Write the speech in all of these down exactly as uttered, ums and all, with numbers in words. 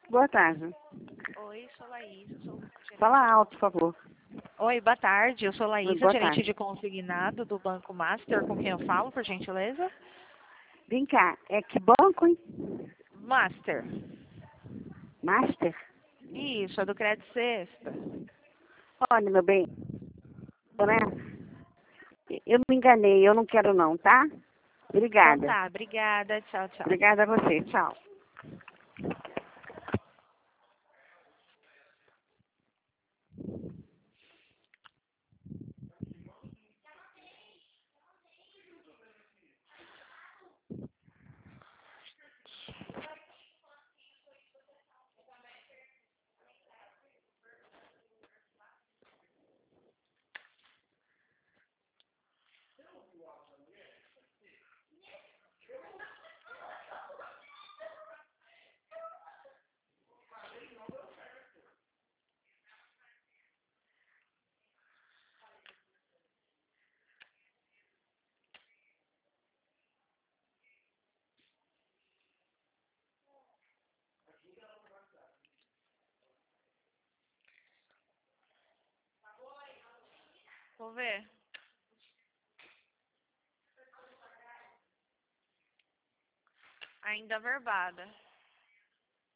Boa tarde. Oi, sou Laís. Eu sou gerente Fala de alto, cons- por favor. Oi, boa tarde. Eu sou Oi, Laísa, boa gerente tarde. de consignado do Banco Master. Com quem eu falo, por gentileza? Vem cá, é que banco, hein? Master. Master? Isso, é do Crédito Sexta. Olha, meu bem, né? Eu me enganei, eu não quero não, tá? Então Obrigada. tá, obrigada. Tchau, tchau. Obrigada a você. Tchau. Vou ver. Ainda verbada.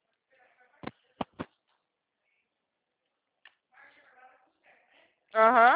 Aham.